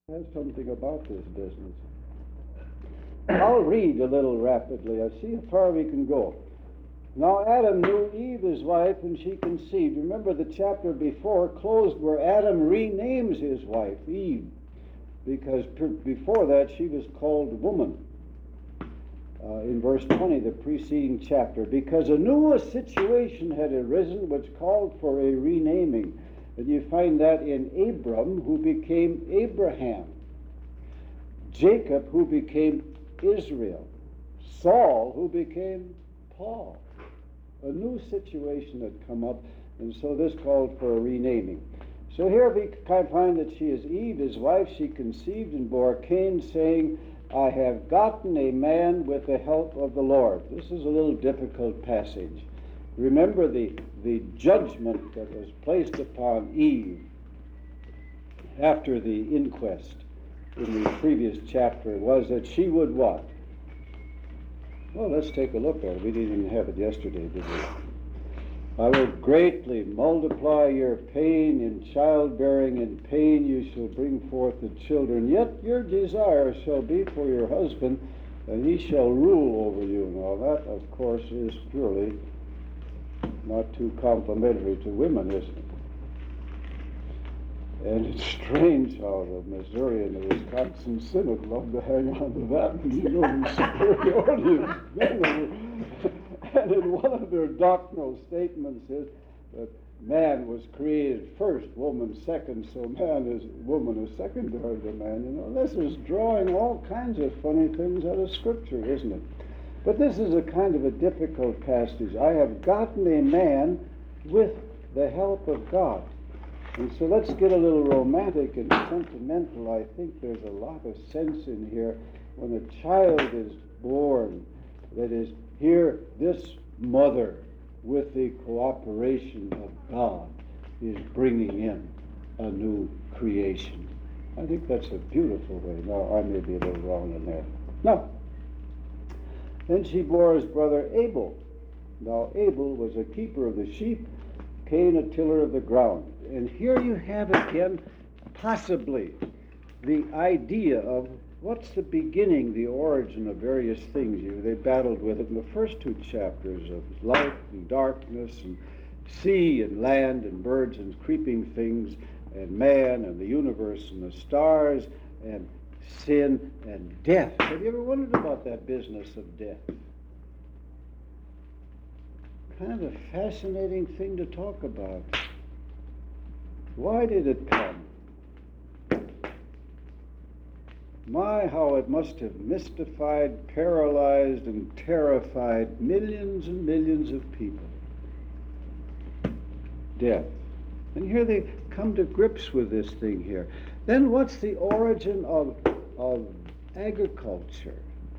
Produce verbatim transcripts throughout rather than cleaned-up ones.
Has something about this business. I'll read a little rapidly. I see how far we can go. Now Adam knew Eve his wife, and she conceived. Remember the chapter before closed where Adam renames his wife, Eve, because before that she was called woman. Uh, in verse twenty, the preceding chapter, because a new situation had arisen which called for a renaming. And you find that in Abram, who became Abraham, Jacob, who became Israel, Saul, who became Paul. A new situation had come up, and so this called for a renaming. So here we can find that she is Eve, his wife. She conceived and bore Cain, saying, I have gotten a man with the help of the Lord. This is a little difficult passage. Remember the, the judgment that was placed upon Eve after the inquest in the previous chapter was that she would what? Well, let's take a look at it. We didn't even have it yesterday, did we? I will greatly multiply your pain in childbearing. In pain you shall bring forth the children. Yet your desire shall be for your husband, and he shall rule over you. Now that, of course, is purely not too complimentary to women, is it? And it's strange how the Missouri and the Wisconsin Synod love to hang on to that and you know the superiority of men. And in one of their doctrinal statements is that man was created first, woman second, so man is woman is secondary to man. You know, this is drawing all kinds of funny things out of Scripture, isn't it? But this is a kind of a difficult passage. I have gotten a man with the help of God. And so let's get a little romantic and sentimental. I think there's a lot of sense in here when a child is born. That is, here this mother, with the cooperation of God, is bringing in a new creation. I think that's a beautiful way. Now, I may be a little wrong in there. Now, then she bore his brother Abel. Now Abel was a keeper of the sheep, Cain a tiller of the ground. And here you have again possibly the idea of what's the beginning, the origin of various things. You, they battled with it in the first two chapters of light and darkness and sea and land and birds and creeping things and man and the universe and the stars and sin and death. Have you ever wondered about that business of death? Kind of a fascinating thing to talk about. Why did it come? My, how it must have mystified, paralyzed, and terrified millions and millions of people. Death. And here they come to grips with this thing here. Then what's the origin of, of agriculture?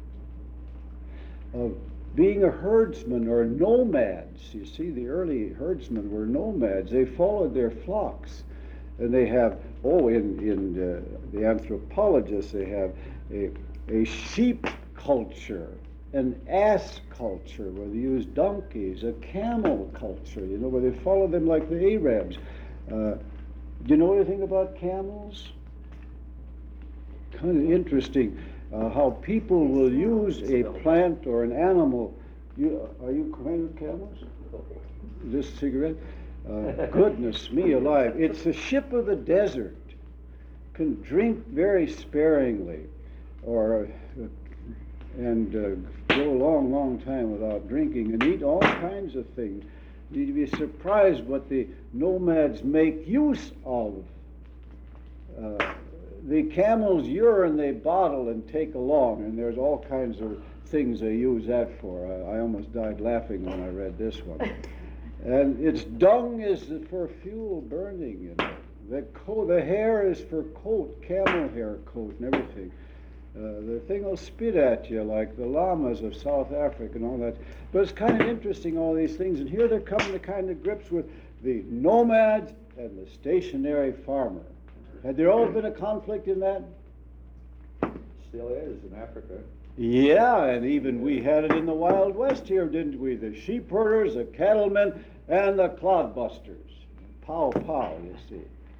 Of being a herdsman or nomads. You see, the early herdsmen were nomads. They followed their flocks. And they have, oh, in, in uh, the anthropologists, they have a, a sheep culture, an ass culture, where they use donkeys, a camel culture, you know, where they follow them like the Arabs. Uh, do you know anything about camels? Kind of interesting. Uh, how people will use a plant or an animal. You, are you acquainted with camels? Is this a cigarette? Uh, goodness me alive. It's the ship of the desert. Can drink very sparingly or uh, and uh, go a long, long time without drinking and eat all kinds of things. You'd be surprised what the nomads make use of. Uh, The camel's urine they bottle and take along, and there's all kinds of things they use that for. I, I almost died laughing when I read this one. And its dung is for fuel burning, you know. The, coat, the hair is for coat, camel hair coat and everything. Uh, the thing will spit at you like the llamas of South Africa and all that. But it's kind of interesting, all these things. And here they're coming to kind of grips with the nomads and the stationary farmer. Had there always been a conflict in that? Still is in Africa. Yeah, and even we had it in the Wild West here, didn't we? The sheep herders, the cattlemen, and the clodbusters. Pow, pow, you see.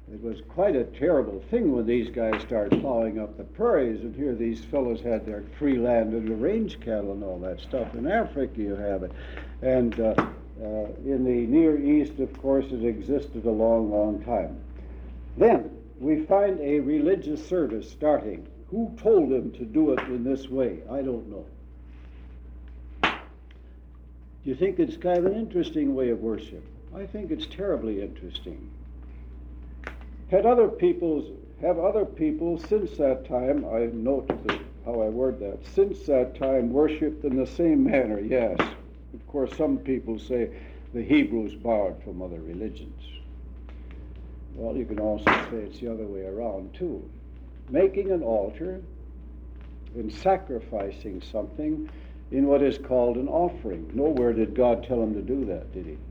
It was quite a terrible thing when these guys started plowing up the prairies, and here these fellows had their free land and the range cattle and all that stuff. In Africa you have it. And uh, uh, in the Near East, of course, it existed a long, long time. Then we find a religious service starting. Who told them to do it in this way? I don't know. Do you think it's kind of an interesting way of worship? I think it's terribly interesting. Had other peoples, have other people since that time, I note the, how I word that, since that time worshipped in the same manner? Yes. Of course, some people say the Hebrews borrowed from other religions. Well, you can also say it's the other way around, too. Making an altar and sacrificing something in what is called an offering. Nowhere did God tell him to do that, did he?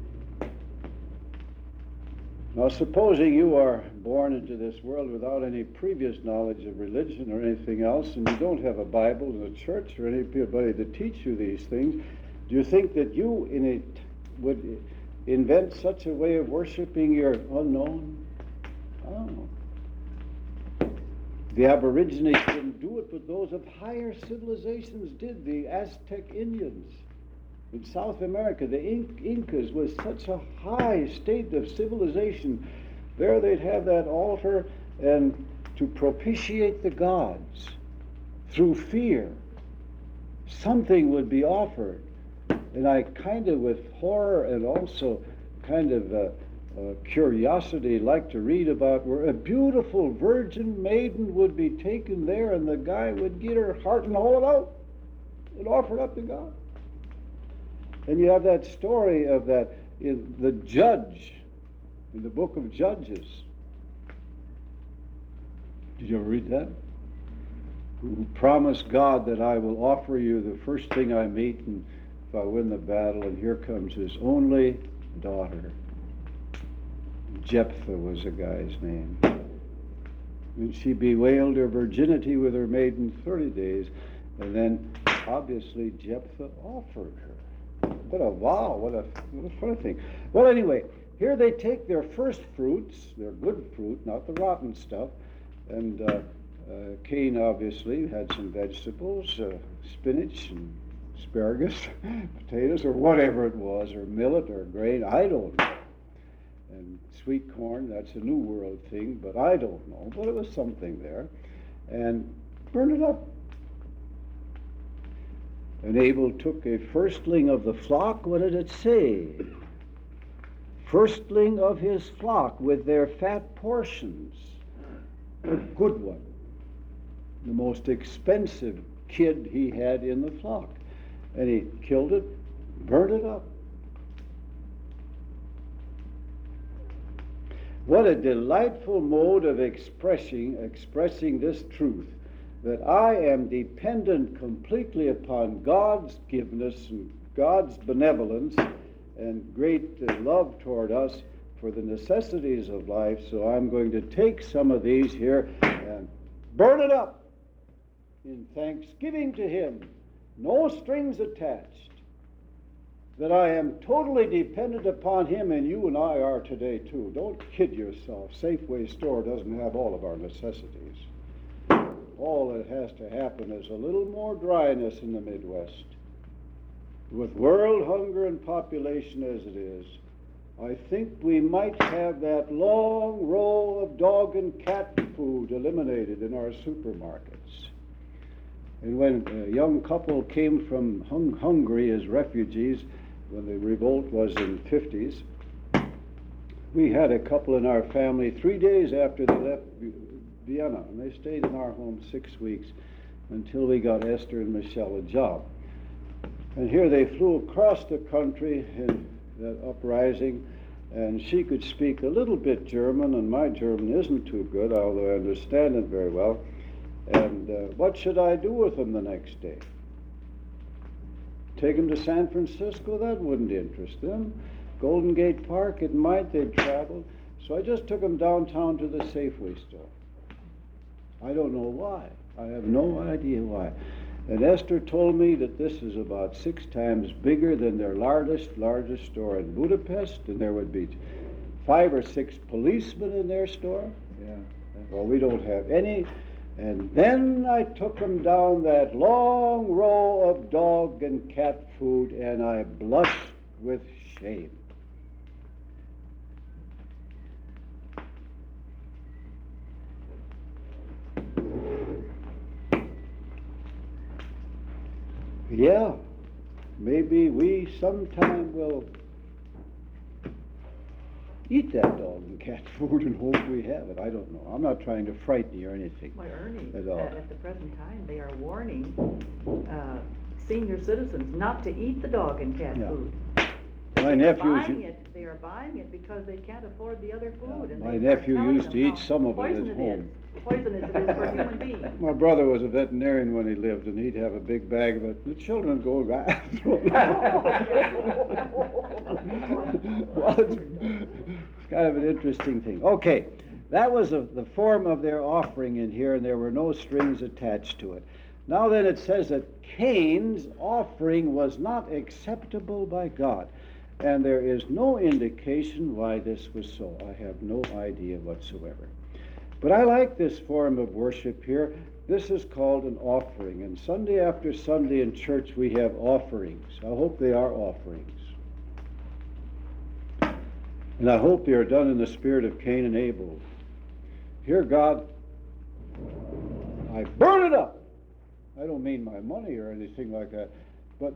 Now, supposing you are born into this world without any previous knowledge of religion or anything else, and you don't have a Bible and a church or anybody to teach you these things, do you think that you in it would invent such a way of worshiping your unknown? I don't know. The Aborigines didn't do it, but those of higher civilizations did. The Aztec Indians in South America, the In- Incas, was such a high state of civilization. There they'd have that altar, and to propitiate the gods through fear, something would be offered. And I kind of, with horror and also kind of uh, uh, curiosity, like to read about where a beautiful virgin maiden would be taken there, and the guy would get her heart and haul it out and offer it up to God. And you have that story of that in the judge in the book of Judges. Did you ever read that? Who promised God that I will offer you the first thing I meet, and if I win the battle, and here comes his only daughter. Jephthah was the guy's name. And she bewailed her virginity with her maiden thirty days, and then obviously Jephthah offered her. What a vow, what a, what a funny thing. Well, anyway, here they take their first fruits, their good fruit, not the rotten stuff, and uh, uh, Cain obviously had some vegetables, uh, spinach and asparagus, potatoes, or whatever it was, or millet or grain, I don't know. And sweet corn, that's a New World thing, but I don't know, but it was something there. And burn it up. And Abel took a firstling of the flock. What did it say? Firstling of his flock with their fat portions. A good one. The most expensive kid he had in the flock. And he killed it, burned it up. What a delightful mode of expressing, expressing this truth, that I am dependent completely upon God's giveness and God's benevolence and great uh, love toward us for the necessities of life, so I'm going to take some of these here and burn it up in thanksgiving to Him, no strings attached, that I am totally dependent upon Him, and you and I are today too. Don't kid yourself. Safeway store doesn't have all of our necessities. All that has to happen is a little more dryness in the Midwest. With world hunger and population as it is, I think we might have that long row of dog and cat food eliminated in our supermarkets. And when a young couple came from hung- Hungary as refugees, when the revolt was in the fifties, we had a couple in our family three days after they left Vienna, and they stayed in our home six weeks until we got Esther and Michelle a job. And here they flew across the country in that uprising, and she could speak a little bit German, and my German isn't too good, although I understand it very well. And uh, what should I do with them the next day? Take them to San Francisco? That wouldn't interest them. Golden Gate Park, it might, they'd traveled. So I just took them downtown to the Safeway store. I don't know why. I have no idea why. And Esther told me that this is about six times bigger than their largest, largest store in Budapest, and there would be five or six policemen in their store. Yeah. Well, we don't have any. And then I took them down that long row of dog and cat food, and I blushed with shame. Yeah, maybe we sometime will eat that dog and cat food and hope we have it. I don't know. I'm not trying to frighten you or anything. Well, Ernie, at at, all. at the present time, they are warning uh, senior citizens not to eat the dog and cat Yeah. food. My They are nephews, buying it, they are buying it because they can't afford the other food. and my they are nephew telling used them to eat how some of it at poison home. is. Poisonous it is for a human being. my brother was a veterinarian when he lived, and he'd have a big bag of it. The children go, ah, throw it out. Well, it's kind of an interesting thing. Okay, that was a, the form of their offering in here, and there were no strings attached to it. Now then it says that Cain's offering was not acceptable by God, and there is no indication why this was so. I have no idea whatsoever. But I like this form of worship here. This is called an offering, and Sunday after Sunday in church we have offerings. I hope they are offerings. And I hope they are done in the spirit of Cain and Abel. Here, God, I burn it up. I don't mean my money or anything like that, but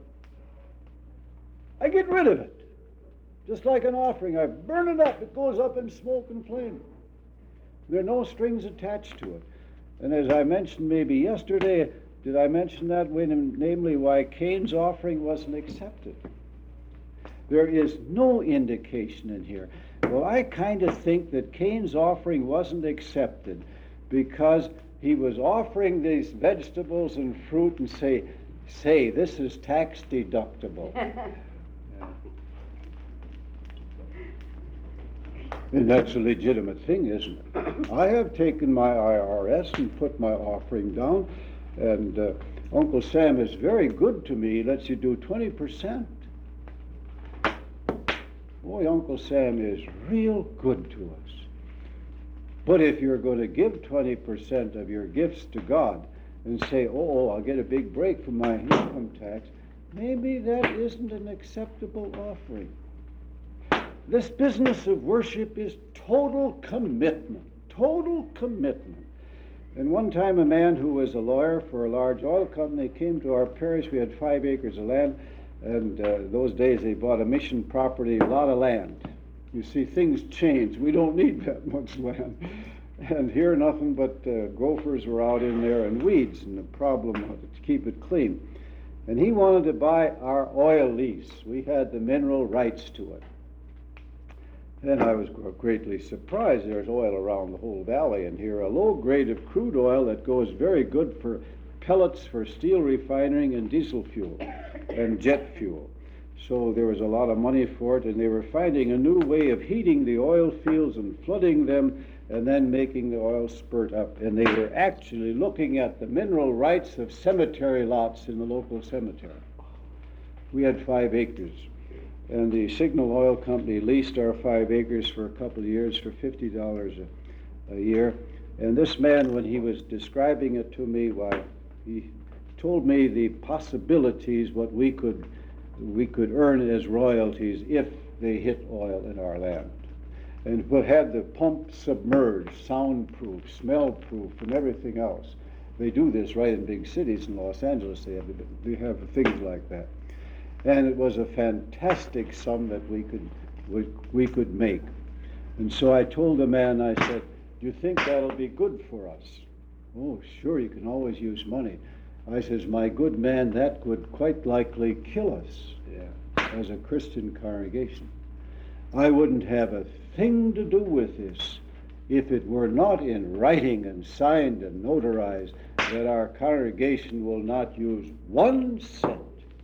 I get rid of it. Just like an offering, I burn it up. It goes up in smoke and flame. There are no strings attached to it. And as I mentioned maybe yesterday, did I mention that when, namely why Cain's offering wasn't accepted? There is no indication in here. Well, I kind of think that Cain's offering wasn't accepted because he was offering these vegetables and fruit and say, say, this is tax deductible. And that's a legitimate thing, isn't it? I have taken my I R S and put my offering down, and uh, Uncle Sam is very good to me. He lets you do twenty percent. Boy, Uncle Sam is real good to us. But if you're going to give twenty percent of your gifts to God and say, oh, I'll get a big break from my income tax, maybe that isn't an acceptable offering. This business of worship is total commitment, total commitment. And one time a man who was a lawyer for a large oil company came to our parish. We had five acres of land, and uh, those days they bought a mission property, a lot of land. You see, things change. We don't need that much land. And here nothing but uh, gophers were out in there and weeds, and the problem was to keep it clean. And he wanted to buy our oil lease. We had the mineral rights to it. And I was greatly surprised. There's oil around the whole valley, and here a low grade of crude oil that goes very good for pellets for steel refining and diesel fuel and jet fuel. So there was a lot of money for it, and they were finding a new way of heating the oil fields and flooding them and then making the oil spurt up. And they were actually looking at the mineral rights of cemetery lots in the local cemetery. We had five acres. And the Signal Oil Company leased our five acres for a couple of years for fifty dollars a, a year. And this man, when he was describing it to me, why, he told me the possibilities, what we could we could earn as royalties if they hit oil in our land. And we had the pump submerged, soundproof, smell-proof, and everything else. They do this right in big cities. In Los Angeles, they have, they have things like that. And it was a fantastic sum that we could we, we could make. And so I told the man, I said, do you think that'll be good for us? Oh, sure, you can always use money. I says, my good man, that could quite likely kill us yeah, as a Christian congregation. I wouldn't have a thing to do with this if it were not in writing and signed and notarized that our congregation will not use one cent.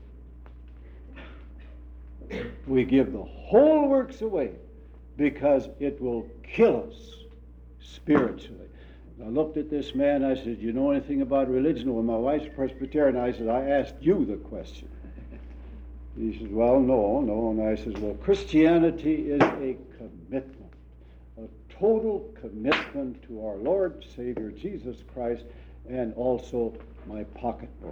We give the whole works away because it will kill us spiritually. I looked at this man, I said, do you know anything about religion? Well, my wife's Presbyterian. I said, I asked you the question. He said, well, no, no. And I said, well, Christianity is a commitment. total commitment to our Lord Savior Jesus Christ, and also my pocketbook.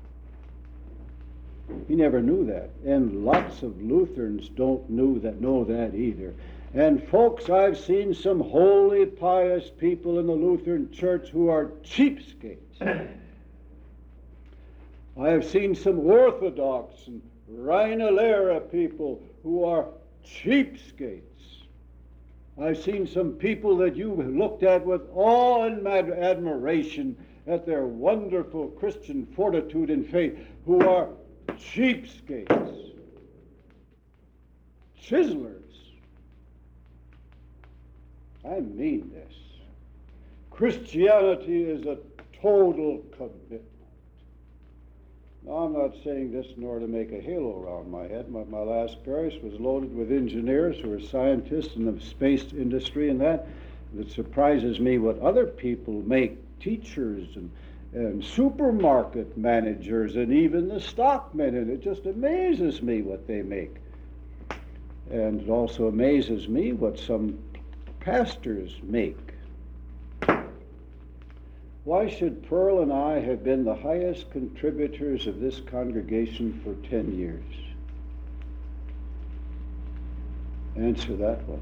He never knew that, and lots of Lutherans don't knew that, know that either. And folks, I've seen some holy, pious people in the Lutheran Church who are cheapskates. I have seen some Orthodox and Rhinalera people who are cheapskates. I've seen some people that you've looked at with awe and admiration at their wonderful Christian fortitude and faith, who are cheapskates, chiselers. I mean this. Christianity is a total commitment. Now, I'm not saying this nor to make a halo around my head. My, my last parish was loaded with engineers who are scientists in the space industry and that. It surprises me what other people make, teachers and, and supermarket managers and even the stockmen, and it just amazes me what they make. And it also amazes me what some pastors make. Why should Pearl and I have been the highest contributors of this congregation for ten years? Answer that one.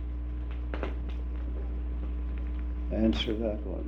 Answer that one.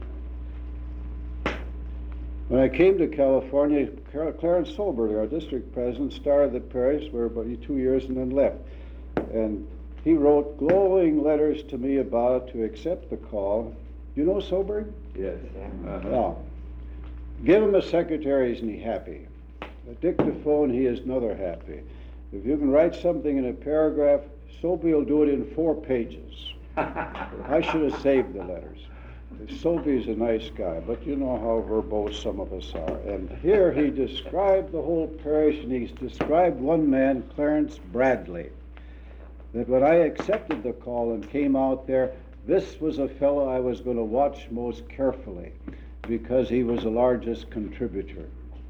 When I came to California, Clarence Soberly, our district president, started the parish for about two years and then left. And he wrote glowing letters to me about it to accept the call. You know Soberly? Yes. Uh-huh. Now, give him a secretary, isn't he happy? A dictaphone, he is another happy. If you can write something in a paragraph, Soapy will do it in four pages. I should have saved the letters. Soapy's a nice guy, but you know how verbose some of us are. And here he described the whole parish, and he's described one man, Clarence Bradley, that when I accepted the call and came out there, this was a fellow I was going to watch most carefully because he was the largest contributor.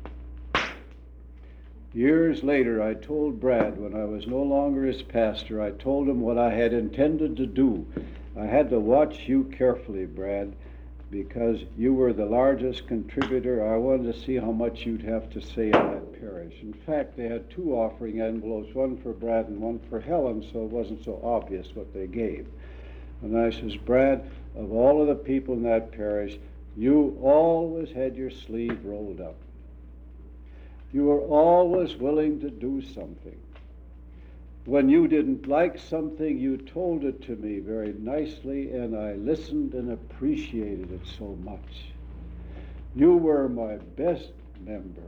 Years later, I told Brad, when I was no longer his pastor, I told him what I had intended to do. I had to watch you carefully, Brad, because you were the largest contributor. I wanted to see how much you'd have to say in that parish. In fact, they had two offering envelopes, one for Brad and one for Helen, so it wasn't so obvious what they gave. And I says, Brad, of all of the people in that parish, you always had your sleeve rolled up. You were always willing to do something. When you didn't like something, you told it to me very nicely, and I listened and appreciated it so much. You were my best member.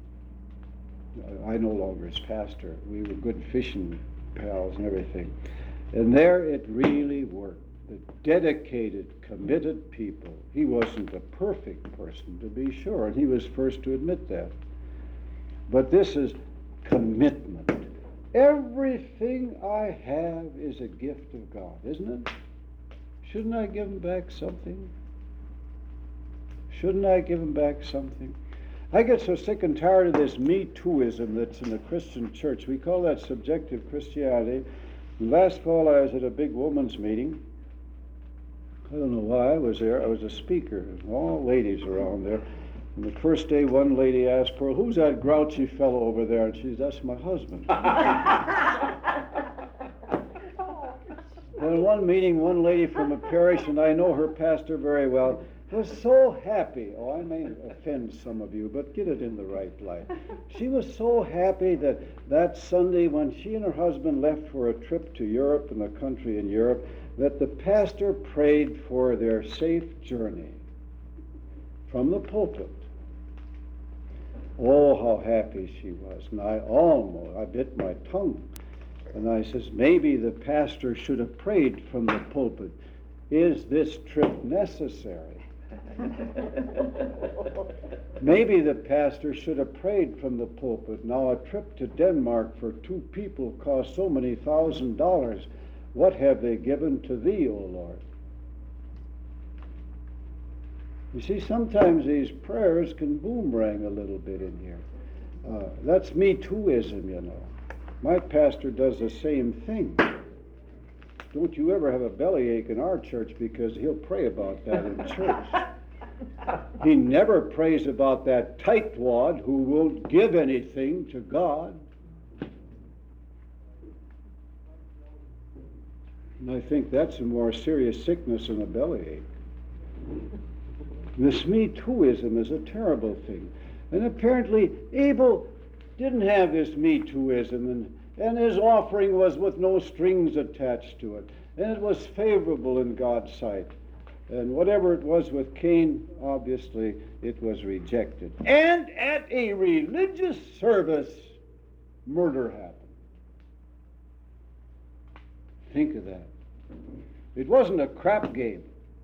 I no longer as pastor. We were good fishing pals and everything. And there it really worked. The dedicated, committed people. He wasn't a perfect person, to be sure, and he was first to admit that. But this is commitment. Everything I have is a gift of God, isn't it? Shouldn't I give him back something? Shouldn't I give him back something? I get so sick and tired of this Me Too-ism that's in the Christian church. We call that subjective Christianity. Last fall I was at a big women's meeting. I don't know why I was there. I was a speaker. All ladies around there. And the first day one lady asked Pearl, who's that grouchy fellow over there? And she said, that's my husband. Well, in one meeting, one lady from a parish, and I know her pastor very well, was so happy. Oh, I may offend some of you, but get it in the right light. She was so happy that that Sunday when she and her husband left for a trip to Europe and the country in Europe, that the pastor prayed for their safe journey from the pulpit. Oh, how happy she was. And I almost, I bit my tongue. And I says, maybe the pastor should have prayed from the pulpit. Is this trip necessary? Maybe the pastor should have prayed from the pulpit. Now a trip to Denmark for two people costs so many thousand dollars. What have they given to thee, O Lord? You see, sometimes these prayers can boomerang a little bit in here. Uh, that's Me Too-ism, you know. My pastor does the same thing. don't you ever have a bellyache in our church, because he'll pray about that in church. He never prays about that tightwad who won't give anything to God. And I think that's a more serious sickness than a bellyache. This Me Tooism is a terrible thing. And apparently Abel didn't have this Me Tooism, and, and his offering was with no strings attached to it. And it was favorable in God's sight. And whatever it was with Cain, obviously it was rejected. And at a religious service, murder happened. Think of that. It wasn't a crap game,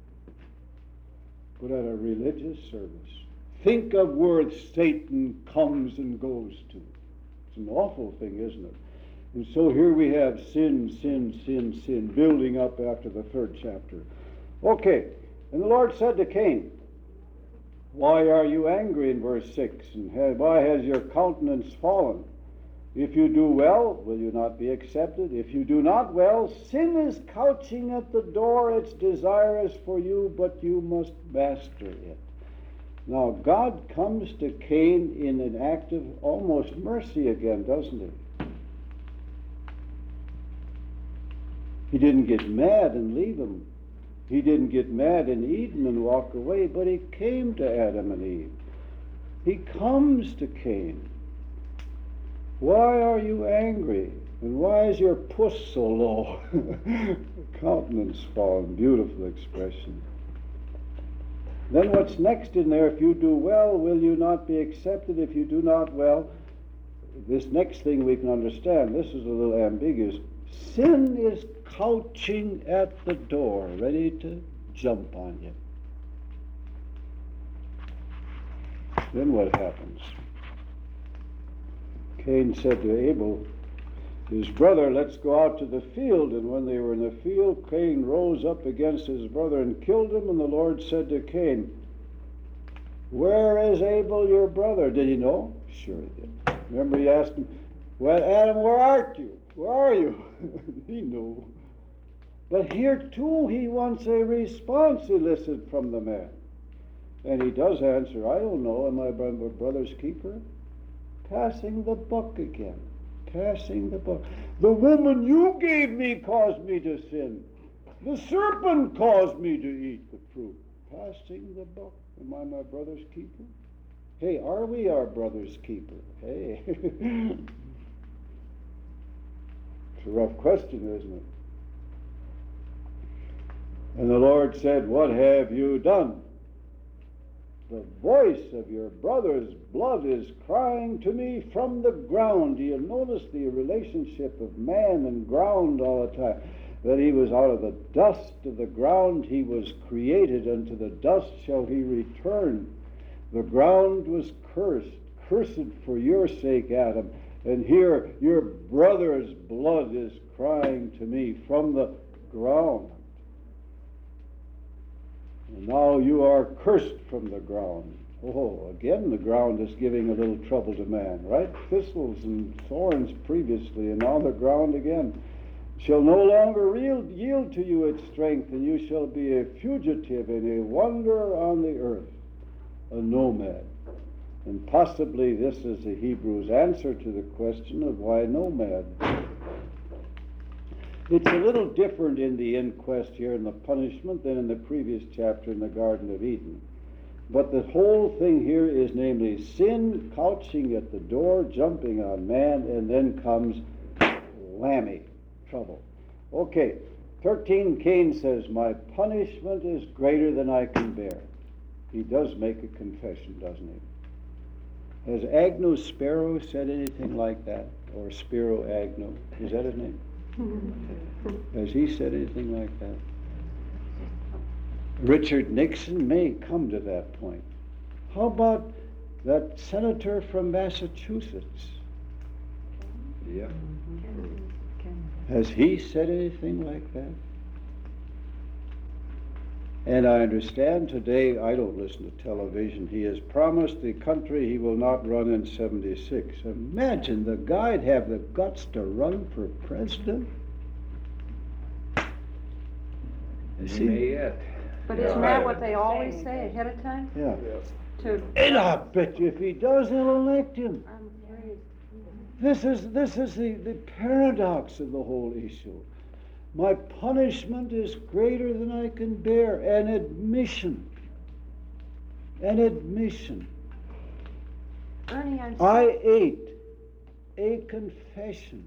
but at a religious service. Think of where Satan comes and goes to. It's an awful thing, isn't it? And so here we have sin, sin, sin, sin, building up after the third chapter. Okay, and the Lord said to Cain, why are you angry, in verse six, and why has your countenance fallen? If you do well, will you not be accepted? If you do not well, sin is couching at the door. Its desire is for you, but you must master it. Now, God comes to Cain in an act of almost mercy again, doesn't he? He didn't get mad and leave him. He didn't get mad in Eden and walk away, but he came to Adam and Eve. He comes to Cain. Why are you angry? And why is your puss so low? Countenance fallen. Beautiful expression. Then what's next in there? If you do well, will you not be accepted? If you do not well, this next thing we can understand. This is a little ambiguous. Sin is couching at the door, ready to jump on you. Then what happens? Cain said to Abel, his brother, let's go out to the field. And when they were in the field, Cain rose up against his brother and killed him. And the Lord said to Cain, where is Abel your brother? Did he know? Sure he did. Remember he asked him, well, Adam, where art you? Where are you? He knew. But here too he wants a response elicited from the man. And he does answer, I don't know, am I my brother's keeper? Passing the buck again. Passing the buck. The woman you gave me caused me to sin. The serpent caused me to eat the fruit. Passing the buck. Am I my brother's keeper? Hey, are we our brother's keeper? Hey. It's a rough question, isn't it? And the Lord said, what have you done? The voice of your brother's blood is crying to me from the ground. Do you notice the relationship of man and ground all the time? That he was out of the dust of the ground he was created, and to the dust shall he return. The ground was cursed, cursed for your sake, Adam. And here your brother's blood is crying to me from the ground. And now you are cursed from the ground. Oh, again the ground is giving a little trouble to man, right? Thistles and thorns previously, and now the ground again. Shall no longer yield, yield to you its strength, and you shall be a fugitive and a wanderer on the earth, a nomad. And possibly this is the Hebrew's answer to the question of why nomad. It's a little different in the inquest here in the punishment than in the previous chapter in the Garden of Eden. But the whole thing here is namely sin couching at the door, jumping on man, and then comes whammy, trouble. Okay, thirteen, Cain says, my punishment is greater than I can bear. He does make a confession, doesn't he? Has Agno Sparrow said anything like that? Or Spiro Agno? Is that his name? Has he said anything like that? Richard Nixon may come to that point. How about that senator from Massachusetts? Yeah. Has he said anything like that? And I understand today, I don't listen to television, he has promised the country he will not run in seventy-six. Imagine the guy'd have the guts to run for president. You He see? may yet. But isn't that what they always say ahead of time? Yeah. To, And I bet you if he does, they'll elect him. I'm afraid. This is this is the, the paradox of the whole issue. My punishment is greater than I can bear. An admission. An admission. Ernie, I'm I ate a confession.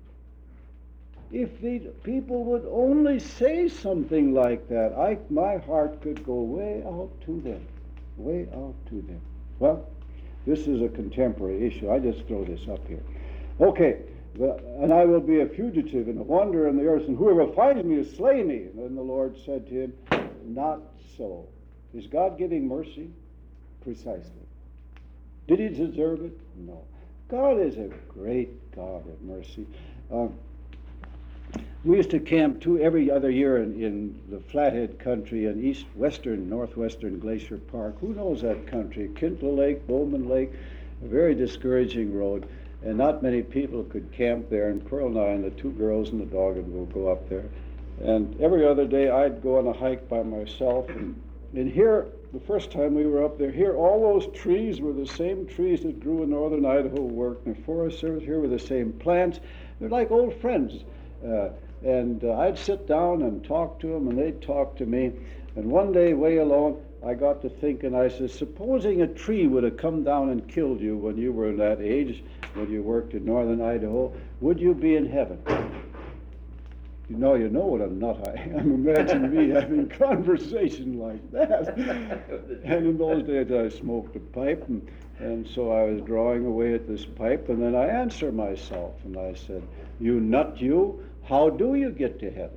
If the people would only say something like that, I, my heart could go way out to them. Way out to them. Well, this is a contemporary issue. I just throw this up here. Okay, the, and I will be a fugitive and a wanderer in the earth, and whoever finds me will slay me. And then the Lord said to him, not so. Is God giving mercy? Precisely. Did he deserve it? No. God is a great God of mercy. Um, we used to camp two every other year in, in the Flathead country in east western, northwestern Glacier Park. Who knows that country? Kintla Lake, Bowman Lake, a very discouraging road, and not many people could camp there. And Pearl and I and the two girls and the dog and we'll go up there. And every other day I'd go on a hike by myself. And, and here, the first time we were up there, here all those trees were the same trees that grew in northern Idaho, worked in the Forest Service. Here were the same plants. They're like old friends. Uh, and uh, I'd sit down and talk to them, and they'd talk to me. And one day, way alone, I got to thinking, I said, supposing a tree would have come down and killed you when you were in that age, when you worked in northern Idaho, would you be in heaven? You know, you know what a nut I am. Imagine me having conversation like that. And in those days I smoked a pipe, and, and so I was drawing away at this pipe, and then I answer myself, and I said, you nut you, how do you get to heaven?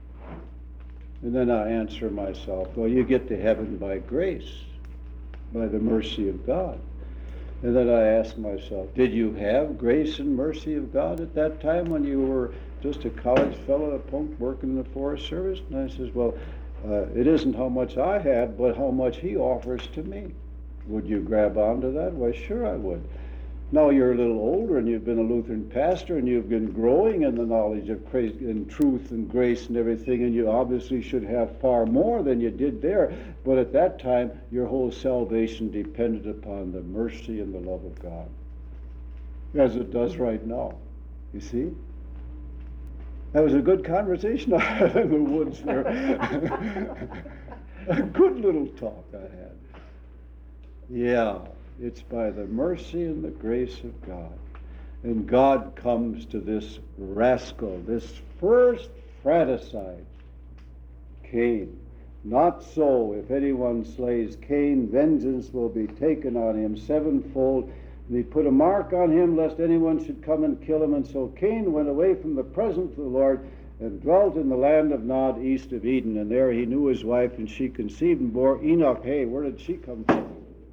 And then I answer myself, well, you get to heaven by grace, by the mercy of God. And then I ask myself, did you have grace and mercy of God at that time when you were just a college fellow, a punk working in the Forest Service? And I says, well, uh, it isn't how much I had, but how much he offers to me. Would you grab onto that? Why, sure I would. Now you're a little older and you've been a Lutheran pastor and you've been growing in the knowledge of praise and truth and grace and everything, and you obviously should have far more than you did there. But at that time, your whole salvation depended upon the mercy and the love of God, as it does right now. You see? That was a good conversation I had in the woods there. A good little talk I had. Yeah. It's by the mercy and the grace of God. And God comes to this rascal, this first fratricide, Cain. Not so. If anyone slays Cain, vengeance will be taken on him sevenfold. And he put a mark on him, lest anyone should come and kill him. And so Cain went away from the presence of the Lord and dwelt in the land of Nod, east of Eden. And there he knew his wife, and she conceived and bore Enoch. Hey, where did she come from?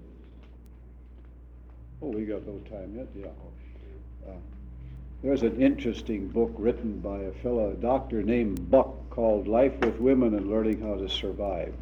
Oh, we got no time yet, yeah. Uh, there's an interesting book written by a fellow, a doctor named Buck, called Life with Women and Learning How to Survive.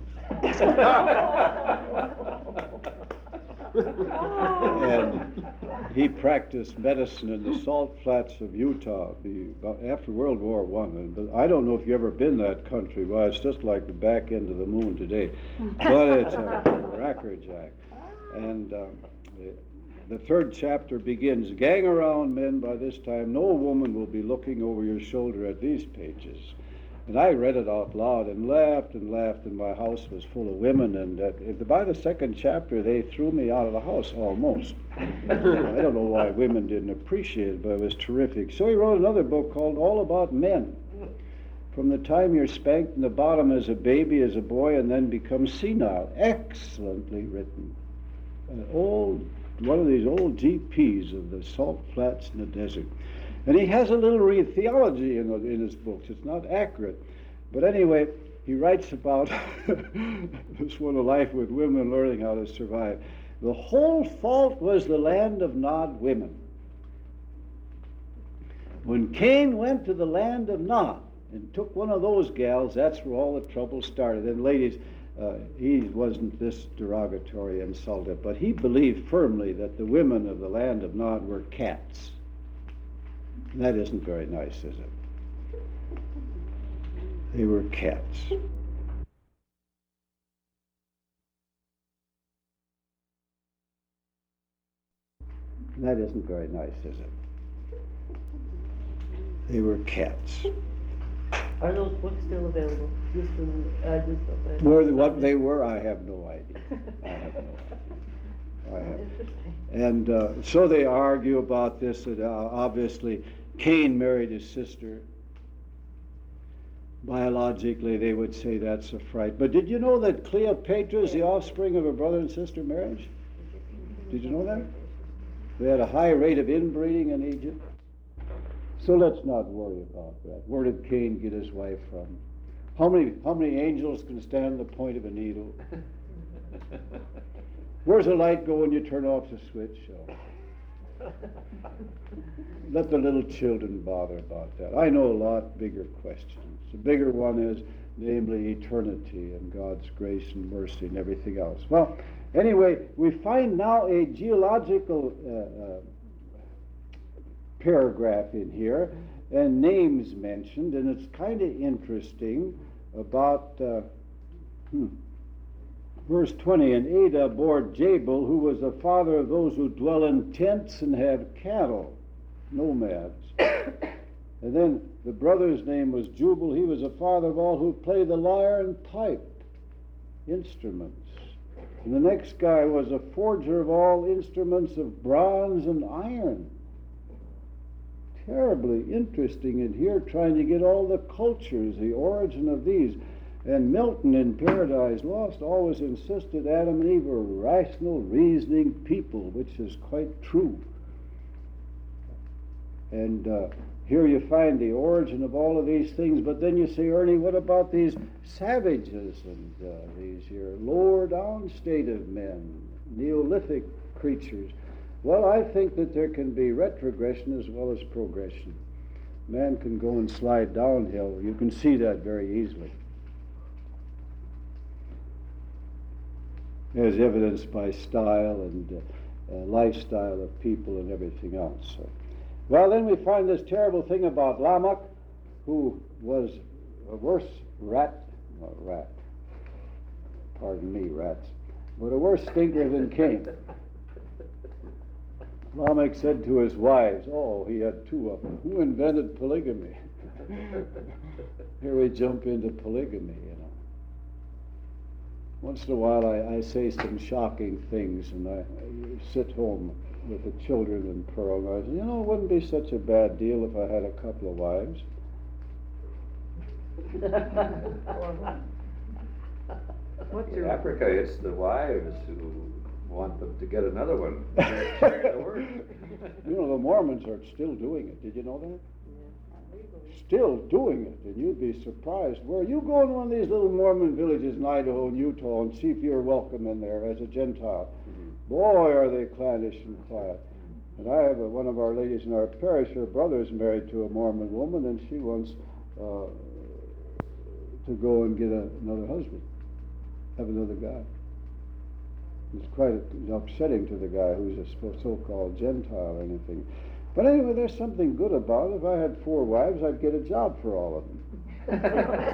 And he practiced medicine in the salt flats of Utah the, after World War One. But I don't know if you've ever been that country. Well, it's just like the back end of the moon today. But it's a crackerjack. And um, the third chapter begins, gang around, men, by this time. No woman will be looking over your shoulder at these pages. And I read it out loud and laughed and laughed, and my house was full of women. And uh, by the second chapter, they threw me out of the house almost. I don't know why women didn't appreciate it, but it was terrific. So he wrote another book called All About Men. From the time you're spanked in the bottom as a baby, as a boy, and then become senile. Excellently written. An old, one of these old G Ps of the salt flats in the desert. And he has a little re- theology in, in his books. It's not accurate. But anyway, he writes about this one, A Life with Women, Learning How to Survive. The whole fault was the land of Nod women. When Cain went to the land of Nod and took one of those gals, that's where all the trouble started. And ladies, uh, he wasn't this derogatory insulted, but he believed firmly that the women of the land of Nod were cats. That isn't very nice, is it? They were cats. That isn't very nice, is it? They were cats. Are those books still available? Just from, uh, just. Uh, Where, what they were, I have no idea. I have no idea. I have. Interesting. And uh, so they argue about this, that uh, obviously Cain married his sister. Biologically, they would say that's a fright. But did you know that Cleopatra is the offspring of a brother and sister marriage? Did you know that? They had a high rate of inbreeding in Egypt. So let's not worry about that. Where did Cain get his wife from? How many how many angels can stand the point of a needle? Where's the light go when you turn off the switch? Oh. Let the little children bother about that. I know a lot bigger questions. The bigger one is, namely, eternity and God's grace and mercy and everything else. Well, anyway, we find now a geological uh, uh, paragraph in here, and names mentioned, and it's kind of interesting about uh, hmm, verse twenty. And Ada bore Jabal, who was the father of those who dwell in tents and have cattle, nomads. And then the brother's name was Jubal. He was the father of all who play the lyre and pipe, instruments. And the next guy was a forger of all instruments of bronze and iron. Terribly interesting in here, trying to get all the cultures, the origin of these. And Milton in Paradise Lost always insisted Adam and Eve were rational, reasoning people, which is quite true. And uh, here you find the origin of all of these things, but then you say, Ernie, what about these savages and uh, these here lower down state of men, Neolithic creatures? Well, I think that there can be retrogression as well as progression. Man can go and slide downhill. You can see that very easily, as evidenced by style and uh, uh, lifestyle of people and everything else. So, well, then we find this terrible thing about Lamech, who was a worse rat, well, rat, pardon me, rats, but a worse stinker than Cain. Lamech said to his wives, oh, he had two of them, who invented polygamy? Here we jump into polygamy, you know. Once in a while I, I say some shocking things, and I, I sit home with the children and Pearl, and I say, you know, it wouldn't be such a bad deal if I had a couple of wives. What's In your Africa, it's the wives who want them to get another one. You know, the Mormons are still doing it. Did you know that? Still doing it, and you'd be surprised. Where you go in one of these little Mormon villages in Idaho and Utah and see if you're welcome in there as a Gentile. Mm-hmm. Boy, are they clannish and quiet. And I have a, one of our ladies in our parish, her brother's married to a Mormon woman, and she wants uh, to go and get a, another husband, have another guy. It's quite upsetting to the guy who's a so-called Gentile or anything. But anyway, there's something good about it. If I had four wives, I'd get a job for all of them.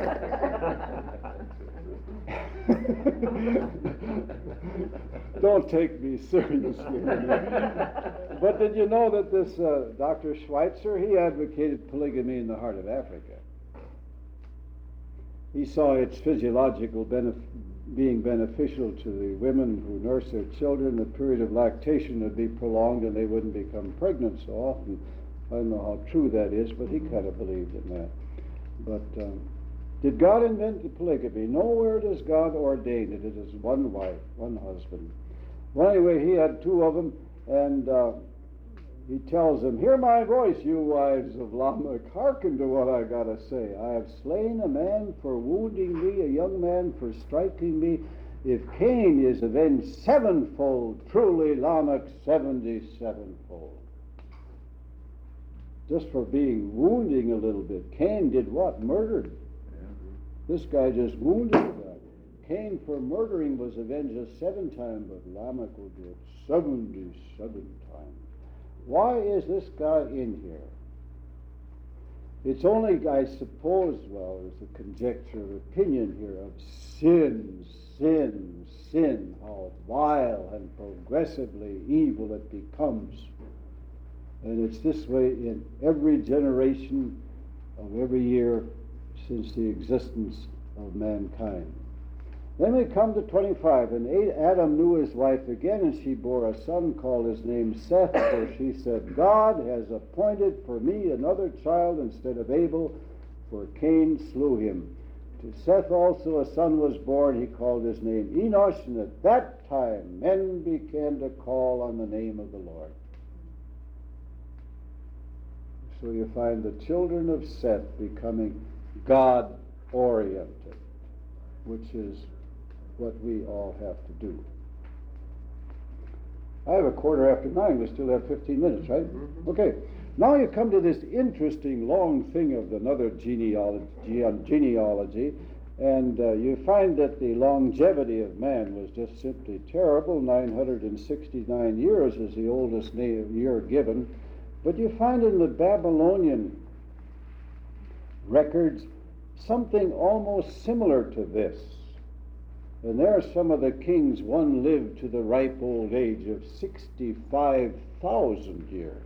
Don't take me seriously. But did you know that this uh, Doctor Schweitzer, he advocated polygamy in the heart of Africa. He saw its physiological benefit, being beneficial to the women who nurse their children. The period of lactation would be prolonged and they wouldn't become pregnant so often. I don't know how true that is, but he kind of believed in that. But um, did God invent the polygamy? Nowhere does God ordain it. It is one wife, one husband. Well, anyway, he had two of them, and uh, he tells them, hear my voice, you wives of Lamech, hearken to what I got to say. I have slain a man for wounding me, a young man for striking me. If Cain is avenged sevenfold, truly Lamech seventy-sevenfold. Just for being wounding a little bit. Cain did what? Murdered. Yeah. This guy just wounded a guy. Cain for murdering was avenged just seven times, but Lamech will do it seventy-seven times. Why is this guy in here? It's only, I suppose, well, there's a conjecture of opinion here of sin, sin, sin, how vile and progressively evil it becomes. And it's this way in every generation of every year since the existence of mankind. Then we come to twenty-five, and Adam knew his wife again, and she bore a son, called his name Seth, for she said, God has appointed for me another child instead of Abel, for Cain slew him. To Seth also a son was born, he called his name Enosh, and at that time men began to call on the name of the Lord. So you find the children of Seth becoming God-oriented, which is what we all have to do. I have a quarter after nine. We still have fifteen minutes, right? Mm-hmm. Okay. Now you come to this interesting long thing of another genealogy, genealogy and uh, you find that the longevity of man was just simply terrible. nine hundred sixty-nine years is the oldest year given. But you find in the Babylonian records something almost similar to this. And there are some of the kings, one lived to the ripe old age of sixty-five thousand years.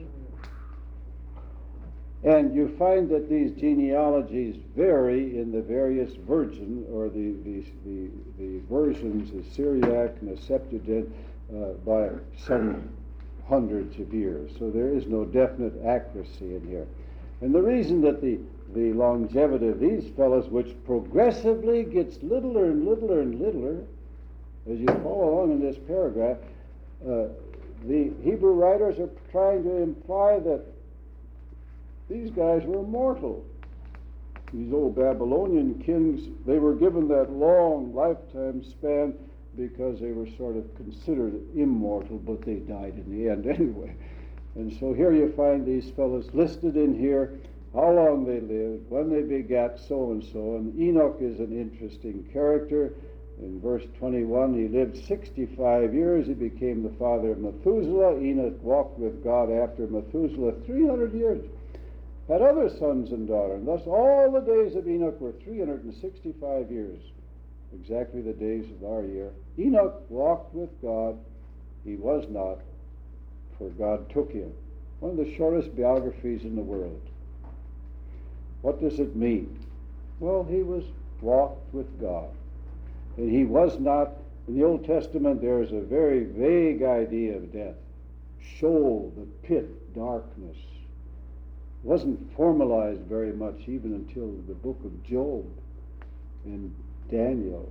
And you find that these genealogies vary in the various versions, or the, the, the, the versions, the Syriac and the Septuagint, uh, by some hundreds of years. So there is no definite accuracy in here. And the reason that the the longevity of these fellows, which progressively gets littler and littler and littler, as you follow along in this paragraph, uh, the Hebrew writers are trying to imply that these guys were mortal. These old Babylonian kings, they were given that long lifetime span because they were sort of considered immortal, but they died in the end anyway. And so here you find these fellows listed in here, how long they lived, when they begat so-and-so, and Enoch is an interesting character. In verse twenty-one, he lived sixty-five years, he became the father of Methuselah. Enoch walked with God after Methuselah three hundred years, had other sons and daughters, and thus all the days of Enoch were three hundred sixty-five years, exactly the days of our year. Enoch walked with God, he was not, for God took him. One of the shortest biographies in the world. What does it mean? Well, he was walked with God. And he was not, in the Old Testament there is a very vague idea of death. Sheol, the pit, darkness. Wasn't formalized very much even until the book of Job and Daniel.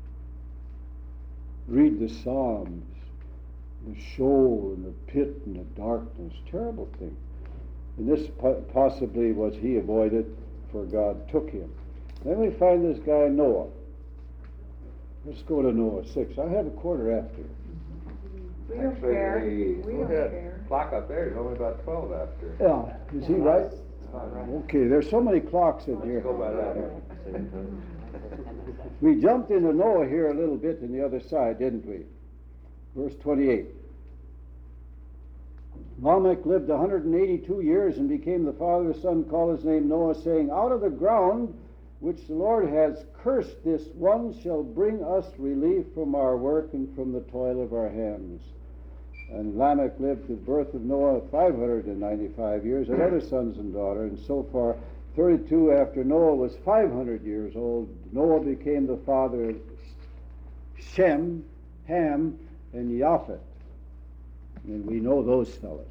Read the Psalms, the Sheol and the pit and the darkness. Terrible thing. And this possibly was he avoided, for God took him. Then we find this guy Noah. Let's go to Noah six. I have a quarter after. We don't care. Actually, We look don't at care. clock up there is only about twelve after. Yeah, is he right? Okay, there's so many clocks in here. Go by that. We jumped into Noah here a little bit on the other side, didn't we? Verse twenty-eight. Lamech lived one hundred eighty-two years and became the father of a son, called his name Noah, saying, out of the ground which the Lord has cursed, this one shall bring us relief from our work and from the toil of our hands. And Lamech lived to the birth of Noah five hundred ninety-five years, and other sons and daughters, and so far thirty-two after Noah was five hundred years old. Noah became the father of Shem, Ham, and Japheth. And we know those fellows.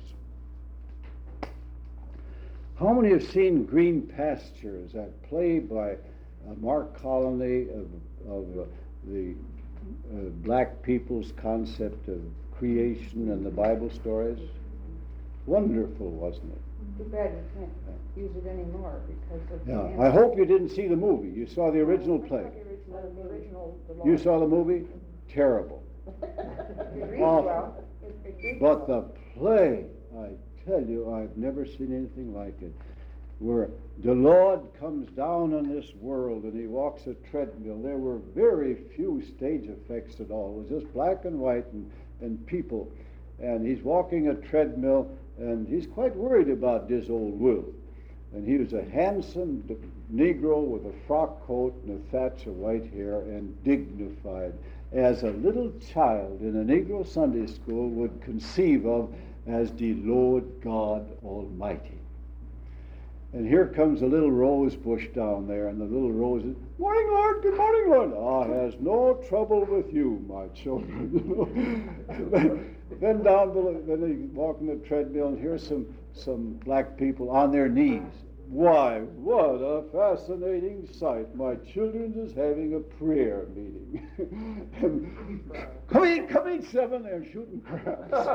How many have seen Green Pastures, that play by uh, Mark Colony of, of uh, the uh, black people's concept of creation and the Bible stories? Wonderful, wasn't it? Too bad you can't use it anymore because of. Yeah. the I hope you didn't see the movie. You saw the original play. The original, the original. the You long- saw the movie? Terrible. It reads Awful. well. It- it reads But well. the play, I tell you, I've never seen anything like it. Where the Lord comes down on this world and he walks a treadmill. There were very few stage effects at all. It was just black and white and, and people. And he's walking a treadmill and he's quite worried about this old Will. And he was a handsome d- Negro with a frock coat and a thatch of white hair and dignified, as a little child in a Negro Sunday school would conceive of as the Lord God Almighty. And here comes a little rose bush down there, and the little rose is, morning, Lord, good morning, Lord. Ah, has no trouble with you, my children. then, then down below, then you walk on the treadmill, and here's some, some black people on their knees. Why, what a fascinating sight. My children is having a prayer meeting. and, come in, come in, seven, they're shooting crabs.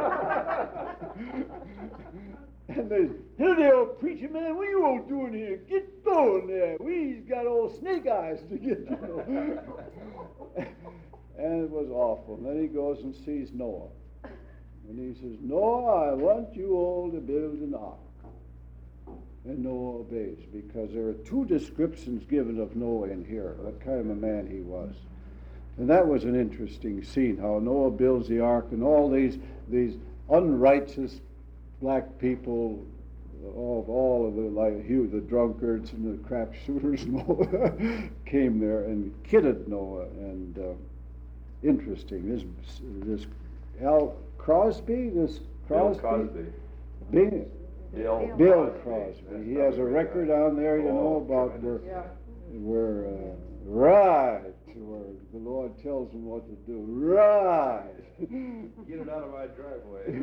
And there's, here they are, preacher man, what are you all doing here? Get going there. We's got old snake eyes to get, you know. And it was awful. And then he goes and sees Noah. And he says, Noah, I want you all to build an ark. And Noah obeys, because there are two descriptions given of Noah in here, what kind of a man he was. And that was an interesting scene, how Noah builds the ark, and all these, these unrighteous black people, all, all of the like Hugh, the drunkards and the crap shooters, Noah, came there and kidded Noah. And uh, interesting, this this Al Crosby, this Crosby, Bill Cosby. Bill, Bill, Bill Crosby. He has a record on there, you know, about where, Yeah. where uh, right, where the Lord tells him what to do. Right. Get it out of my driveway.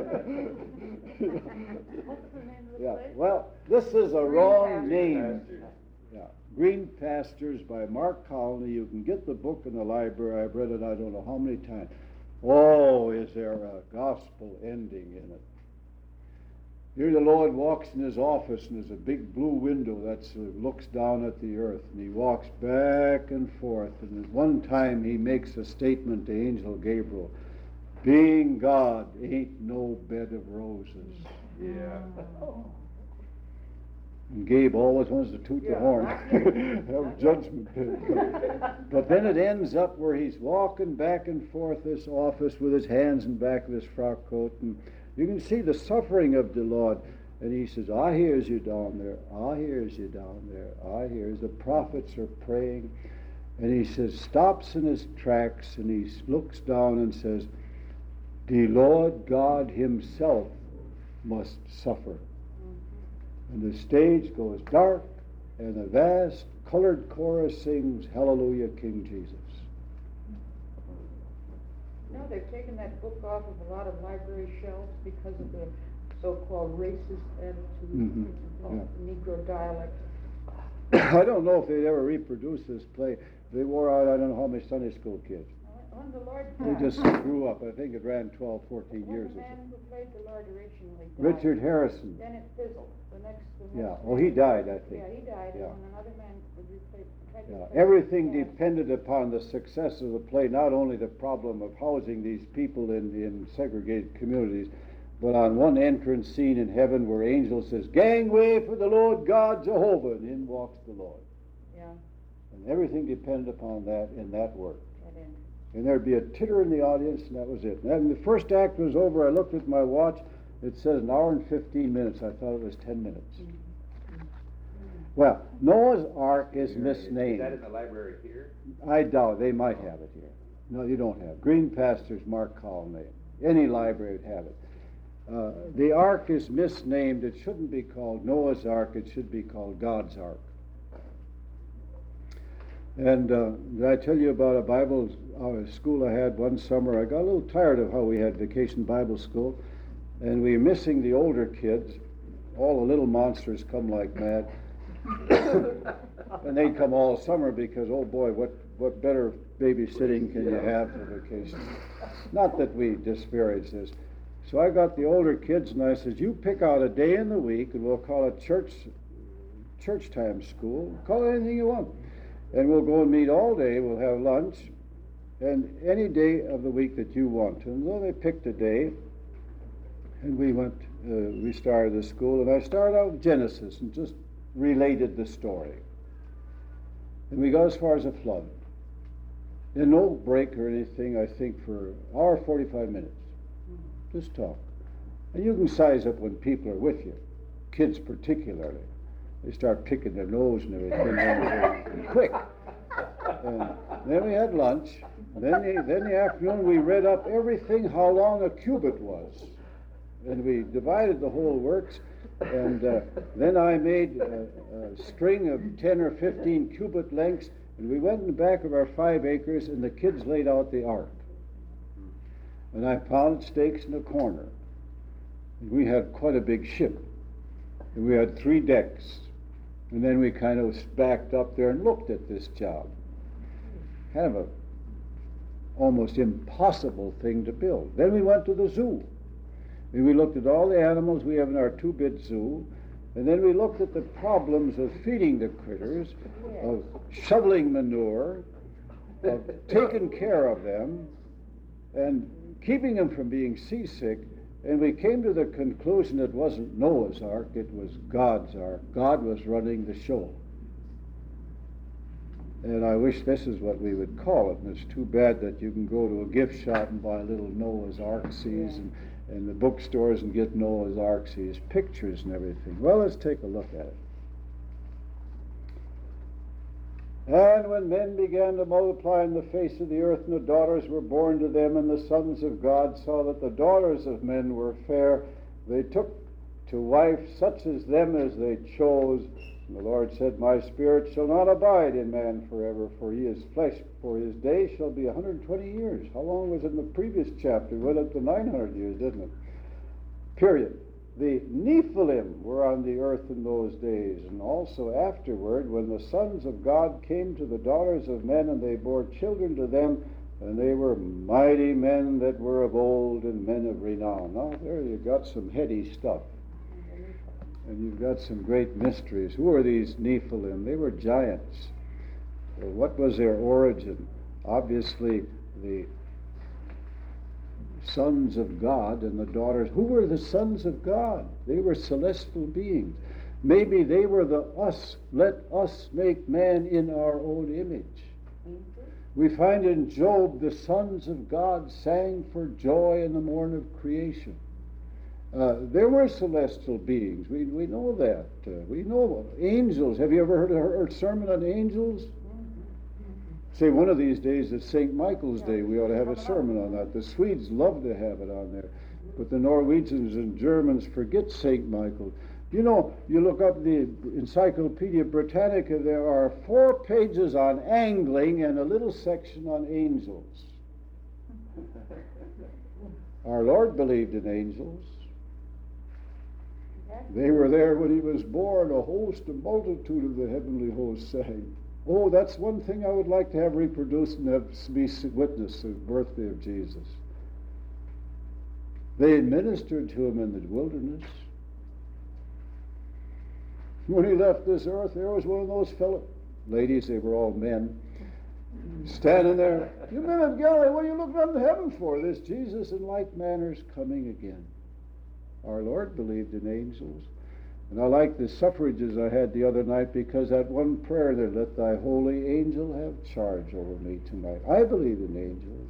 What's the name of the Yeah. place? Well, this is a Green wrong Pastures. name. Yeah. Green Pastures by Mark Colony. You can get the book in the library. I've read it I don't know how many times. Oh, is there a gospel ending in it? Here the Lord walks in his office, and there's a big blue window that uh, looks down at the earth, and he walks back and forth. And at one time he makes a statement to Angel Gabriel, being God ain't no bed of roses. Yeah. And Gabe always wants to toot the Yeah, horn, not yet. have Not judgment. But then it ends up where he's walking back and forth this office with his hands in the back of his frock coat, and you can see the suffering of the Lord. And he says, I hears you down there. I hears you down there. I hears. The prophets are praying. And he says, stops in his tracks, and he looks down and says, the Lord God himself must suffer. And the stage goes dark, and a vast colored chorus sings, Hallelujah, King Jesus. No, they've taken that book off of a lot of library shelves because of the so-called racist attitude Mhm, of yeah. Negro dialect. I don't know if they'd ever reproduce this play. They wore out, I don't know how many Sunday school kids. When the Lord They died, just grew up. I think it ran twelve, fourteen when years the or so. man who played the Lord originally died, Richard Harrison. then it fizzled. The next, the next Yeah, man- oh, he died, I think. Yeah, he died, Yeah. and another man would replace. tried to Yeah, replace everything him. depended upon the success of the play, not only the problem of housing these people in, in segregated communities, but on one entrance scene in heaven where angel says, gangway for the Lord God Jehovah, and in walks the Lord. Yeah, And everything depended upon that in that work. that end. And there'd be a titter in the audience, and that was it. And when the first act was over, I looked at my watch. It says an hour and fifteen minutes. I thought it was ten minutes. Well, Noah's Ark is misnamed. Is that in the library here? I doubt they might have it here. No, you don't have. Green Pastures, Mark Colony. Any library would have it. Uh, the Ark is misnamed. It shouldn't be called Noah's Ark. It should be called God's Ark. And uh, did I tell you about a Bible uh, school I had one summer? I got a little tired of how we had vacation Bible school, and we were missing the older kids. All the little monsters come like mad. And they'd come all summer because, oh boy, what, what better babysitting can you have for vacation? Not that we disparage this. So I got the older kids, and I said, you pick out a day in the week, and we'll call it church, church time school. Call it anything you want. And we'll go and meet all day. We'll have lunch, and any day of the week that you want. And so they picked a day, and we went, uh, we started the school, and I started out with Genesis and just related the story. And we got as far as a flood. And no break or anything, I think, for an hour, forty-five minutes. Just talk. And you can size up when people are with you, kids particularly. They start picking their nose and everything, and quick. And then we had lunch. Then the, then the afternoon we read up everything, how long a cubit was. and we divided the whole works, and uh, then I made a, a string of ten or fifteen cubit lengths, and we went in the back of our five acres, and the kids laid out the ark. And I pounded stakes in the corner. And we had quite a big ship, and we had three decks. And then we kind of backed up there and looked at this job. Kind of a almost impossible thing to build. Then we went to the zoo. And we looked at all the animals we have in our two-bit zoo, and then we looked at the problems of feeding the critters, of shoveling manure, of taking care of them, and keeping them from being seasick. And we came to the conclusion it wasn't Noah's Ark, it was God's Ark. God was running the show. And I wish this is what we would call it, and it's too bad that you can go to a gift shop and buy little Noah's Arksies and, and the bookstores and get Noah's Arksies, pictures and everything. Well, let's take a look at it. And when men began to multiply in the face of the earth, and the daughters were born to them, and the sons of God saw that the daughters of men were fair, they took to wife such as them as they chose. And the Lord said, My spirit shall not abide in man forever, for he is flesh, for his day shall be one hundred twenty years. How long was it in the previous chapter? It went up to nine hundred years, didn't it? Period. The Nephilim were on the earth in those days, and also afterward, when the sons of God came to the daughters of men, and they bore children to them, and they were mighty men that were of old, and men of renown. Now, there you got some heady stuff. And you've got some great mysteries. Who are these Nephilim? They were giants. Well, what was their origin? Obviously, the sons of God and the daughters. Who were the sons of God? They were celestial beings. Maybe they were the us. Let us make man in our own image. We find in Job the sons of God sang for joy in the morn of creation. Uh, there were celestial beings. We we know that. Uh, we know angels. Have you ever heard a, a sermon on angels? Say one of these days it's Saint Michael's Day. We ought to have a sermon on that. The Swedes love to have it on there, but the Norwegians and Germans forget Saint Michael. You know, you look up the Encyclopedia Britannica, there are four pages on angling and a little section on angels. Our Lord believed in angels. They were there when he was born, a host, a multitude of the heavenly hosts sang. Oh, that's one thing I would like to have reproduced and have be witness of the birthday of Jesus. They ministered to him in the wilderness. When he left this earth, there was one of those fellows, ladies, they were all men, standing there. You men of Galilee, what are you looking up to heaven for? This Jesus in like manner is coming again. Our Lord believed in angels. And I like the suffrages I had the other night, because that one prayer there, let thy holy angel have charge over me tonight. I believe in angels.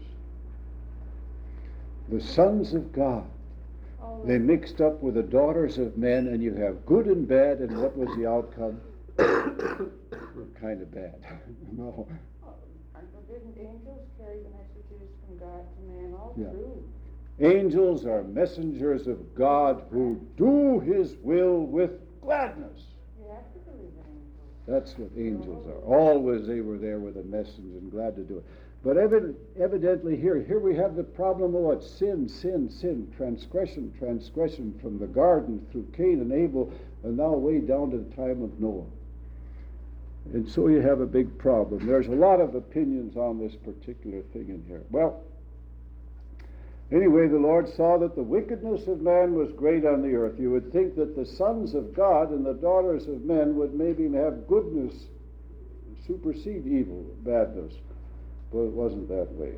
The sons of God. Oh, they mixed up with the daughters of men, and you have good and bad, and what was the outcome? Kind of bad. No. Oh, didn't angels carry the messages from God to man all yeah. through? Angels are messengers of God who do his will with gladness. You have to believe in angels. That's what angels are. Always they were there with a message and glad to do it. But evident, evidently here, here we have the problem of what? Sin, sin, sin, transgression, transgression from the garden through Cain and Abel, and now way down to the time of Noah. And so you have a big problem. There's a lot of opinions on this particular thing in here. Well, anyway, the Lord saw that the wickedness of man was great on the earth. You would think that the sons of God and the daughters of men would maybe have goodness supersede evil, badness, but it wasn't that way.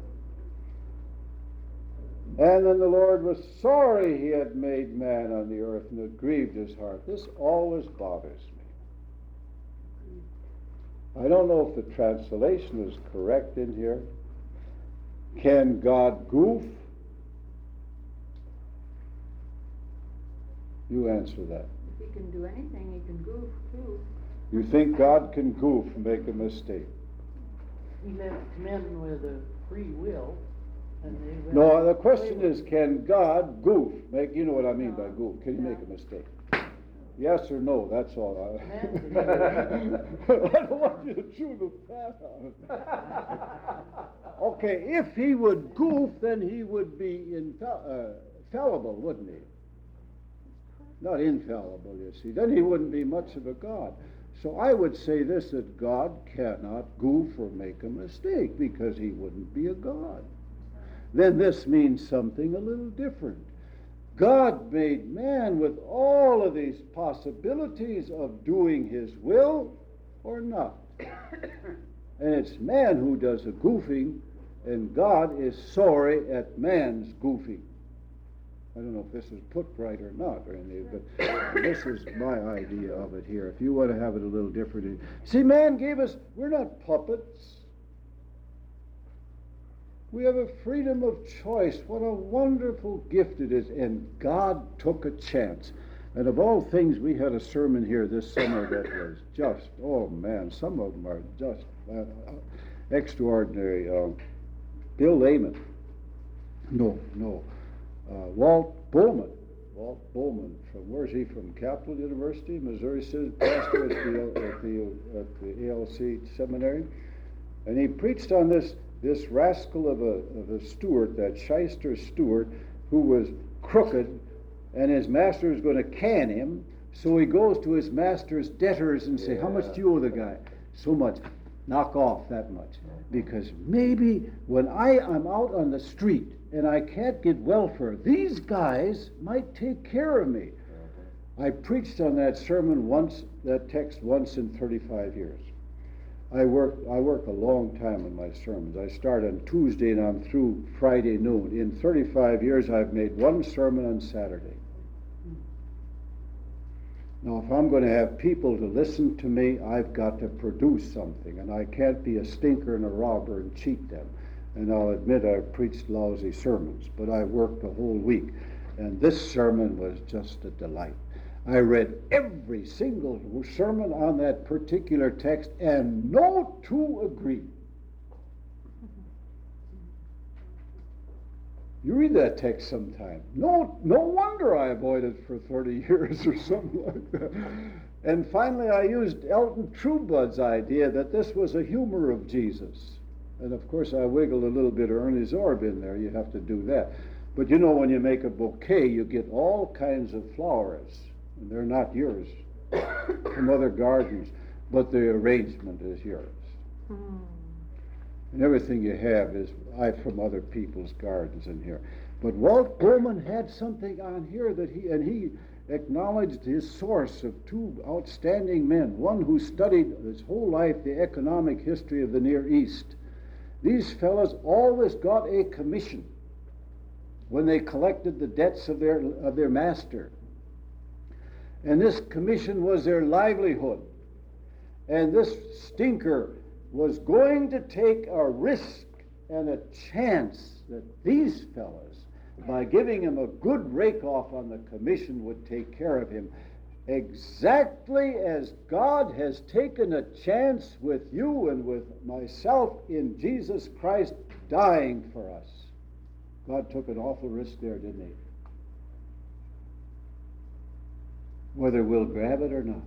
And then the Lord was sorry he had made man on the earth, and it grieved his heart. This always bothers me. I don't know if the translation is correct in here. Can God goof? You answer that. If he can do anything, he can goof too. You think God can goof and make a mistake? He left men with a free will, And they No, went the question away is, can God goof? Make you know what I mean by goof? Can you make a mistake? Yes or no? That's all. I, I don't want you to chew the fat out of it. Okay, if he would goof, then he would be infall- uh, fallible, wouldn't he? Not infallible, you see. Then he wouldn't be much of a God. So I would say this, that God cannot goof or make a mistake because he wouldn't be a God. Then this means something a little different. God made man with all of these possibilities of doing his will or not. And it's man who does the goofing, and God is sorry at man's goofing. I don't know if this is put right or not, or anything, but this is my idea of it here. If you want to have it a little different. See, man gave us, we're not puppets. We have a freedom of choice. What a wonderful gift it is. And God took a chance. And of all things, we had a sermon here this summer that was just, oh man, some of them are just uh, extraordinary. Uh, Bill Lehman. No, no. Uh, Walt Bowman. Walt Bowman. From, where's he from? Capital University, Missouri, pastor at the, at the, at the A L C seminary. And he preached on this this rascal of a, of a steward, that shyster steward, who was crooked, and his master was going to can him, so he goes to his master's debtors and say, yeah. How much do you owe the guy? So much. Knock off that much. Because maybe when I am out on the street and I can't get welfare, these guys might take care of me. I preached on that sermon once, that text once in thirty-five years. I work I work a long time on my sermons. I start on Tuesday and I'm through Friday noon. In thirty-five years, I've made one sermon on Saturday. Now, if I'm going to have people to listen to me, I've got to produce something, and I can't be a stinker and a robber and cheat them. And I'll admit I've preached lousy sermons, but I worked a whole week, and this sermon was just a delight. I read every single sermon on that particular text, and no two agreed. You read that text sometime. No, no wonder I avoided for thirty years or something like that. And finally I used Elton Trueblood's idea that this was a humor of Jesus. And of course I wiggled a little bit of Ernie Zorb in there. You have to do that. But you know, when you make a bouquet, you get all kinds of flowers. And they're not yours, from other gardens, but the arrangement is yours. Hmm. And everything you have is I from other people's gardens in here. But Walt Bowman had something on here that he, and he acknowledged his source of two outstanding men, one who studied his whole life the economic history of the Near East. These fellows always got a commission when they collected the debts of their, of their master. And this commission was their livelihood. And this stinker was going to take a risk and a chance that these fellows, by giving him a good rake-off on the commission, would take care of him. Exactly as God has taken a chance with you and with myself in Jesus Christ dying for us. God took an awful risk there, didn't he? Whether we'll grab it or not.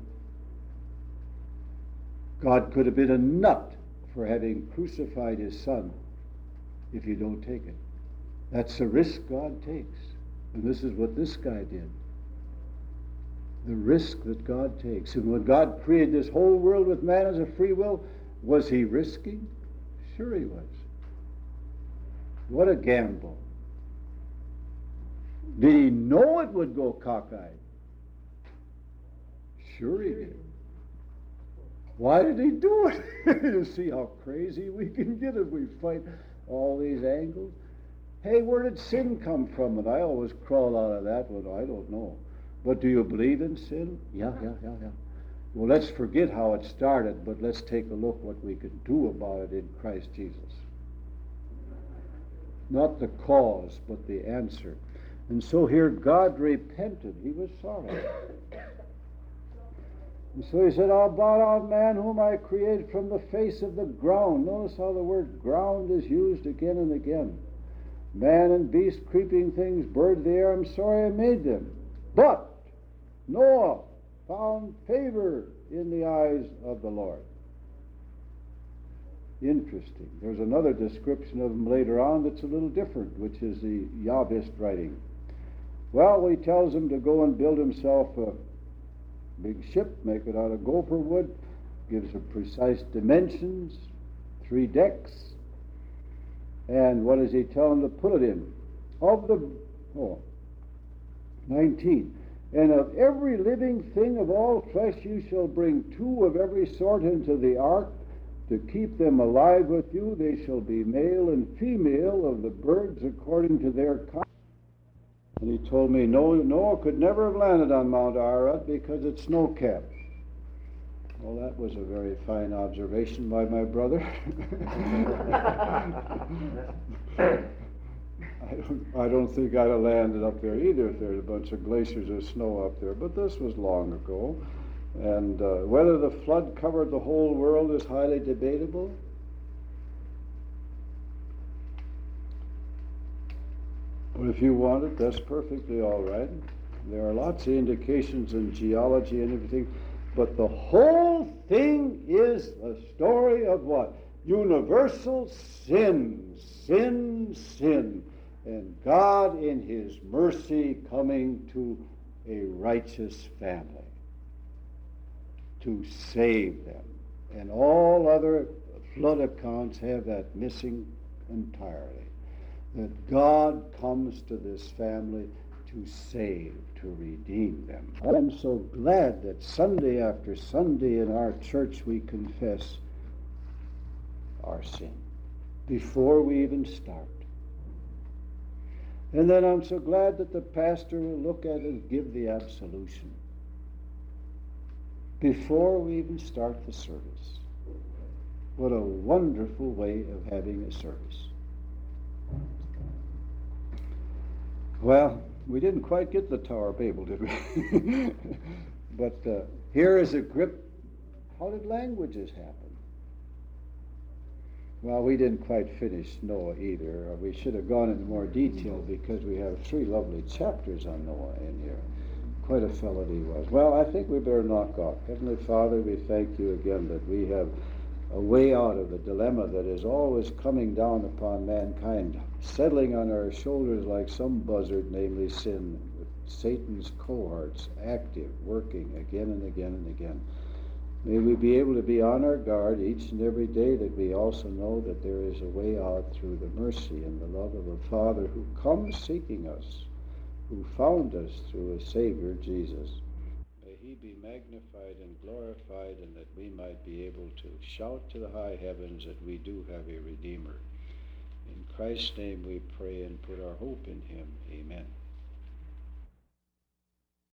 God could have been a nut for having crucified his son if you don't take it. That's the risk God takes. And this is what this guy did. The risk that God takes. And when God created this whole world with man as a free will, was he risking? Sure he was. What a gamble. Did he know it would go cockeyed? Sure he did. Why did he do it? You see how crazy we can get if we fight all these angles? Hey, where did sin come from? And I always crawl out of that one. I don't know. But do you believe in sin? Yeah, yeah, yeah, yeah. Well, let's forget how it started, but let's take a look what we can do about it in Christ Jesus. Not the cause, but the answer. And so here God repented. He was sorry. And so he said, I'll blot out man whom I created from the face of the ground. Notice how the word ground is used again and again. man and beast, creeping things, bird of the air, I'm sorry I made them. But Noah found favor in the eyes of the Lord. Interesting. There's another description of him later on that's a little different, which is the Yahwist writing. Well, he tells him to go and build himself a big ship, make it out of gopher wood, gives it precise dimensions, three decks, and what does he tell him to put it in? Of the, oh, nineteen. And of every living thing of all flesh you shall bring two of every sort into the ark, to keep them alive with you. They shall be male and female of the birds according to their kind. And he told me Noah, Noah could never have landed on Mount Ararat because it's snow-capped. Well, that was a very fine observation by my brother. I don't, I don't think I'd have landed up there either if there's a bunch of glaciers of snow up there, but this was long ago. And uh, whether the flood covered the whole world is highly debatable. But if you want it, that's perfectly all right. There are lots of indications in geology and everything, but the whole thing is a story of what? Universal sin, sin, sin, and God in His mercy coming to a righteous family to save them. And all other flood accounts have that missing entirely. That God comes to this family to save, to redeem them. I'm so glad that Sunday after Sunday in our church we confess our sin before we even start. And then I'm so glad that the pastor will look at it and give the absolution before we even start the service. What a wonderful way of having a service. Well, we didn't quite get the Tower of Babel, did we? But uh, here is a grip. How did languages happen? Well, we didn't quite finish Noah either. We should have gone into more detail because we have three lovely chapters on Noah in here. Quite a fellow he was. Well, I think we better knock off. Heavenly Father, we thank you again that we have a way out of the dilemma that is always coming down upon mankind, settling on our shoulders like some buzzard, namely sin, with Satan's cohorts active, working again and again and again. May we be able to be on our guard each and every day, that we also know that there is a way out through the mercy and the love of a Father who comes seeking us, who found us through a Savior, Jesus. May He be magnified and glorified, and that we might be able to shout to the high heavens that we do have a Redeemer. In Christ's name we pray and put our hope in Him. Amen.